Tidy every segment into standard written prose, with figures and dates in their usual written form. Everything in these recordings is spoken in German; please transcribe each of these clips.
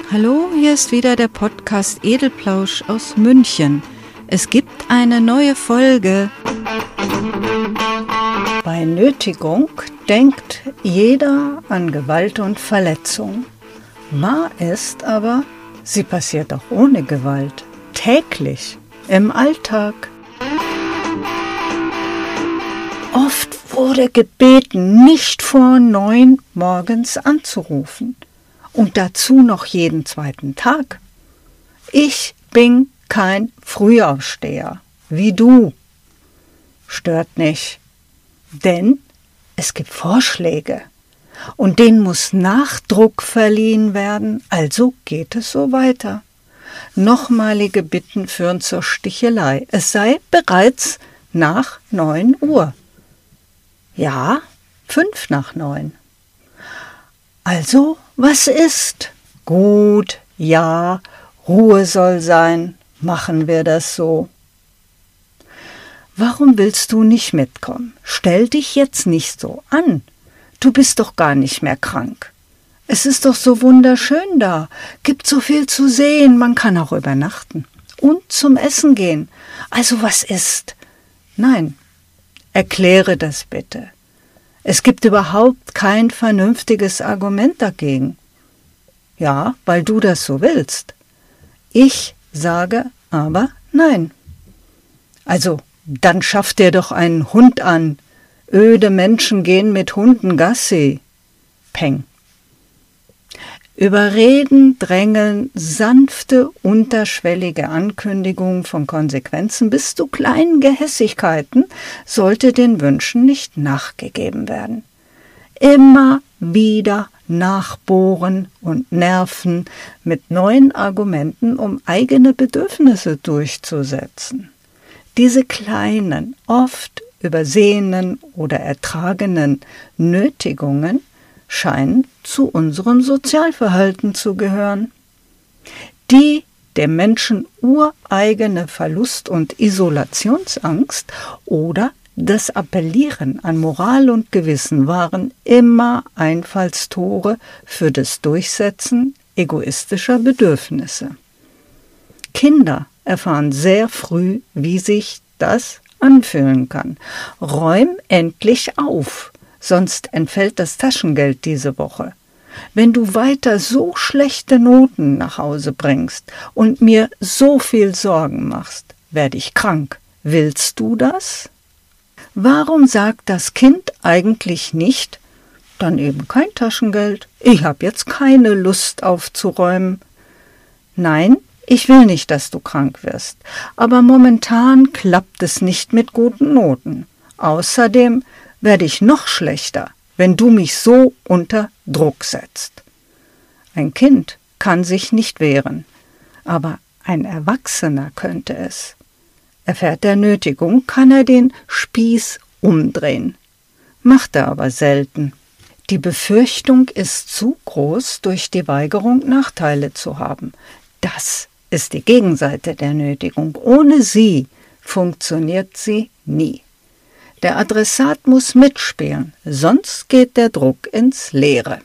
Hallo, hier ist wieder der Podcast Edelplausch aus München. Es gibt eine neue Folge. Bei Nötigung denkt jeder an Gewalt und Verletzung. Wahr ist aber, sie passiert auch ohne Gewalt, täglich, im Alltag. Oft wurde gebeten, nicht vor 9 morgens anzurufen. Und dazu noch jeden zweiten Tag. Ich bin kein Frühaufsteher, wie du. Stört nicht, denn es gibt Vorschläge und denen muss Nachdruck verliehen werden, also geht es so weiter. Nochmalige Bitten führen zur Stichelei. Es sei bereits nach 9 Uhr. Ja, 5 nach 9. Also, was ist? Gut, ja, Ruhe soll sein, machen wir das so. Warum willst du nicht mitkommen? Stell dich jetzt nicht so an. Du bist doch gar nicht mehr krank. Es ist doch so wunderschön da, gibt so viel zu sehen, man kann auch übernachten und zum Essen gehen. Also was ist? Nein, erkläre das bitte. Es gibt überhaupt kein vernünftiges Argument dagegen. Ja, weil du das so willst. Ich sage aber nein. Also, dann schaff dir doch einen Hund an. Öde Menschen gehen mit Hunden Gassi. Peng. Überreden, drängeln, sanfte, unterschwellige Ankündigungen von Konsequenzen bis zu kleinen Gehässigkeiten sollte den Wünschen nicht nachgegeben werden. Immer wieder nachbohren und nerven mit neuen Argumenten, um eigene Bedürfnisse durchzusetzen. Diese kleinen, oft übersehenen oder ertragenen Nötigungen scheinen zu unserem Sozialverhalten zu gehören. Die dem Menschen ureigene Verlust- und Isolationsangst oder das Appellieren an Moral und Gewissen waren immer Einfallstore für das Durchsetzen egoistischer Bedürfnisse. Kinder erfahren sehr früh, wie sich das anfühlen kann. Räum endlich auf, sonst entfällt das Taschengeld diese Woche. Wenn du weiter so schlechte Noten nach Hause bringst und mir so viel Sorgen machst, werde ich krank. Willst du das? Warum sagt das Kind eigentlich nicht, dann eben kein Taschengeld, ich habe jetzt keine Lust aufzuräumen? Nein, ich will nicht, dass du krank wirst, aber momentan klappt es nicht mit guten Noten. Außerdem werde ich noch schlechter, wenn du mich so unter Druck setzt. Ein Kind kann sich nicht wehren, aber ein Erwachsener könnte es. Erfährt er Nötigung, kann er den Spieß umdrehen. Macht er aber selten. Die Befürchtung ist zu groß, durch die Weigerung Nachteile zu haben. Das ist die Gegenseite der Nötigung. Ohne sie funktioniert sie nie. Der Adressat muss mitspielen, sonst geht der Druck ins Leere.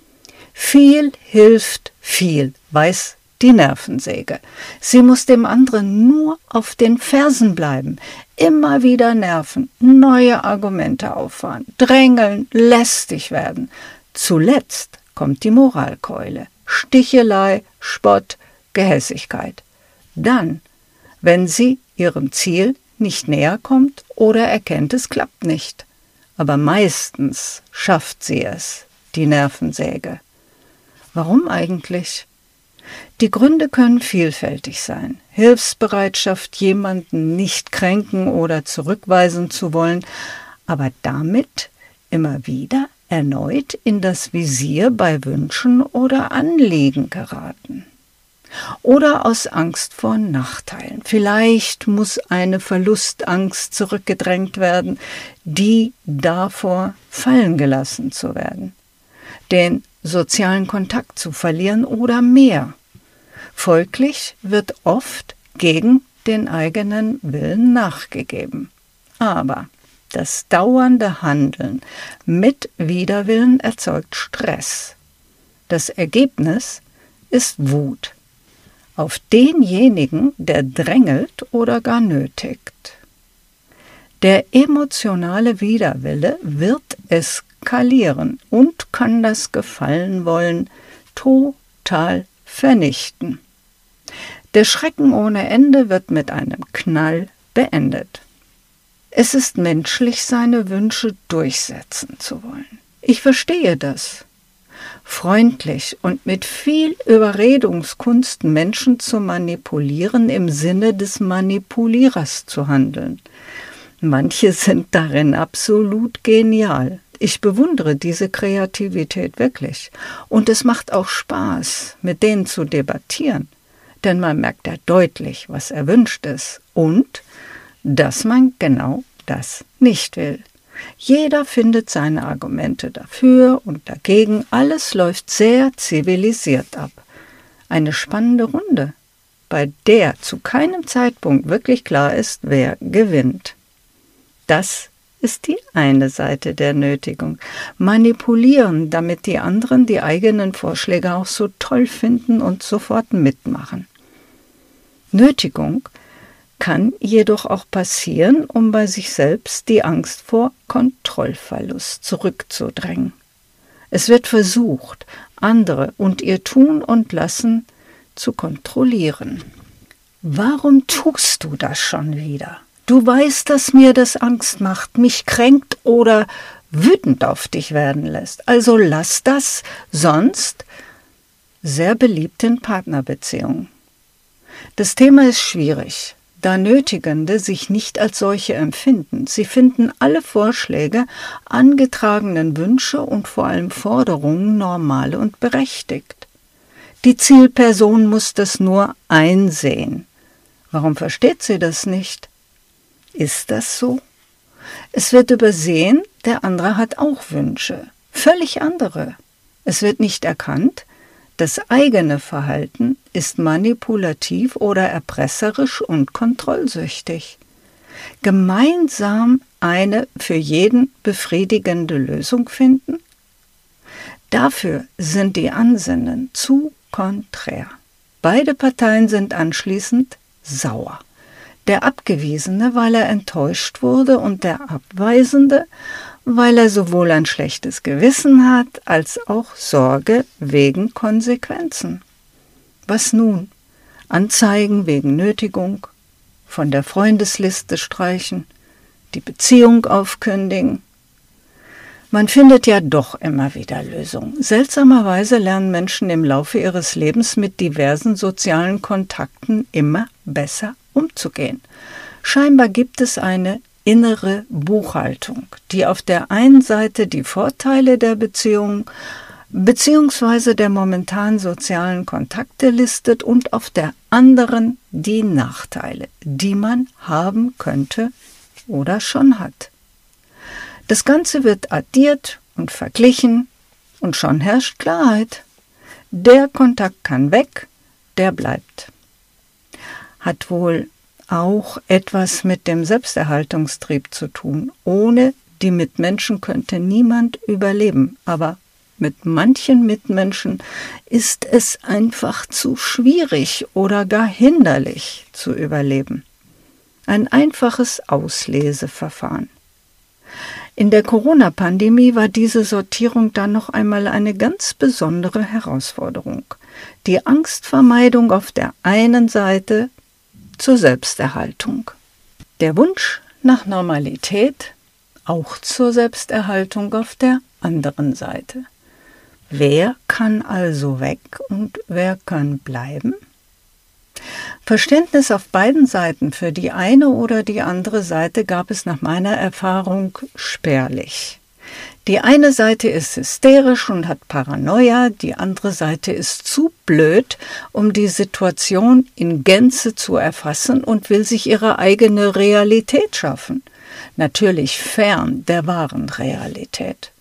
Viel hilft viel, weiß die Nervensäge. Sie muss dem anderen nur auf den Fersen bleiben, immer wieder nerven, neue Argumente auffahren, drängeln, lästig werden. Zuletzt kommt die Moralkeule, Stichelei, Spott, Gehässigkeit. Dann, wenn sie ihrem Ziel nicht näher kommt oder erkennt, es klappt nicht. Aber meistens schafft sie es, die Nervensäge. Warum eigentlich? Die Gründe können vielfältig sein. Hilfsbereitschaft, jemanden nicht kränken oder zurückweisen zu wollen, aber damit immer wieder erneut in das Visier bei Wünschen oder Anliegen geraten. Oder aus Angst vor Nachteilen. Vielleicht muss eine Verlustangst zurückgedrängt werden, die davor fallen gelassen zu werden, den sozialen Kontakt zu verlieren oder mehr. Folglich wird oft gegen den eigenen Willen nachgegeben. Aber das dauernde Handeln mit Widerwillen erzeugt Stress. Das Ergebnis ist Wut auf denjenigen, der drängelt oder gar nötigt. Der emotionale Widerwille wird eskalieren und kann das Gefallenwollen total vernichten. Der Schrecken ohne Ende wird mit einem Knall beendet. Es ist menschlich, seine Wünsche durchsetzen zu wollen. Ich verstehe das. Freundlich und mit viel Überredungskunst Menschen zu manipulieren, im Sinne des Manipulierers zu handeln. Manche sind darin absolut genial. Ich bewundere diese Kreativität wirklich. Und es macht auch Spaß, mit denen zu debattieren. Denn man merkt ja deutlich, was erwünscht ist und dass man genau das nicht will. Jeder findet seine Argumente dafür und dagegen. Alles läuft sehr zivilisiert ab. Eine spannende Runde, bei der zu keinem Zeitpunkt wirklich klar ist, wer gewinnt. Das ist die eine Seite der Nötigung. Manipulieren, damit die anderen die eigenen Vorschläge auch so toll finden und sofort mitmachen. Nötigung kann jedoch auch passieren, um bei sich selbst die Angst vor Kontrollverlust zurückzudrängen. Es wird versucht, andere und ihr Tun und Lassen zu kontrollieren. Warum tust du das schon wieder? Du weißt, dass mir das Angst macht, mich kränkt oder wütend auf dich werden lässt. Also lass das, sonst sehr beliebt in Partnerbeziehungen. Das Thema ist schwierig, da Nötigende sich nicht als solche empfinden. Sie finden alle Vorschläge, angetragenen Wünsche und vor allem Forderungen normal und berechtigt. Die Zielperson muss das nur einsehen. Warum versteht sie das nicht? Ist das so? Es wird übersehen, der andere hat auch Wünsche, völlig andere. Es wird nicht erkannt, das eigene Verhalten ist manipulativ oder erpresserisch und kontrollsüchtig. Gemeinsam eine für jeden befriedigende Lösung finden? Dafür sind die Ansinnen zu konträr. Beide Parteien sind anschließend sauer. Der Abgewiesene, weil er enttäuscht wurde, und der Abweisende, weil er sowohl ein schlechtes Gewissen hat, als auch Sorge wegen Konsequenzen. Was nun? Anzeigen wegen Nötigung, von der Freundesliste streichen, die Beziehung aufkündigen? Man findet ja doch immer wieder Lösungen. Seltsamerweise lernen Menschen im Laufe ihres Lebens mit diversen sozialen Kontakten immer besser umzugehen. Scheinbar gibt es eine innere Buchhaltung, die auf der einen Seite die Vorteile der Beziehung bzw. der momentanen sozialen Kontakte listet und auf der anderen die Nachteile, die man haben könnte oder schon hat. Das Ganze wird addiert und verglichen und schon herrscht Klarheit. Der Kontakt kann weg, der bleibt. Hat wohl auch etwas mit dem Selbsterhaltungstrieb zu tun. Ohne die Mitmenschen könnte niemand überleben, aber mit manchen Mitmenschen ist es einfach zu schwierig oder gar hinderlich zu überleben. Ein einfaches Ausleseverfahren. In der Corona-Pandemie war diese Sortierung dann noch einmal eine ganz besondere Herausforderung. Die Angstvermeidung auf der einen Seite zur Selbsterhaltung. Der Wunsch nach Normalität auch zur Selbsterhaltung auf der anderen Seite. Wer kann also weg und wer kann bleiben? Verständnis auf beiden Seiten für die eine oder die andere Seite gab es nach meiner Erfahrung spärlich. Die eine Seite ist hysterisch und hat Paranoia, die andere Seite ist zu blöd, um die Situation in Gänze zu erfassen und will sich ihre eigene Realität schaffen. Natürlich fern der wahren Realität.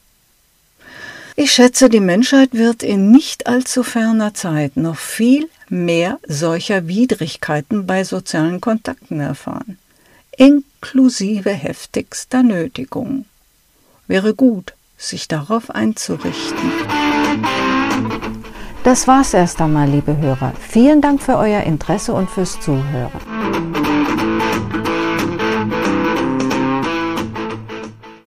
Ich schätze, die Menschheit wird in nicht allzu ferner Zeit noch viel mehr solcher Widrigkeiten bei sozialen Kontakten erfahren, inklusive heftigster Nötigung. Wäre gut, sich darauf einzurichten. Das war's erst einmal, liebe Hörer. Vielen Dank für euer Interesse und fürs Zuhören.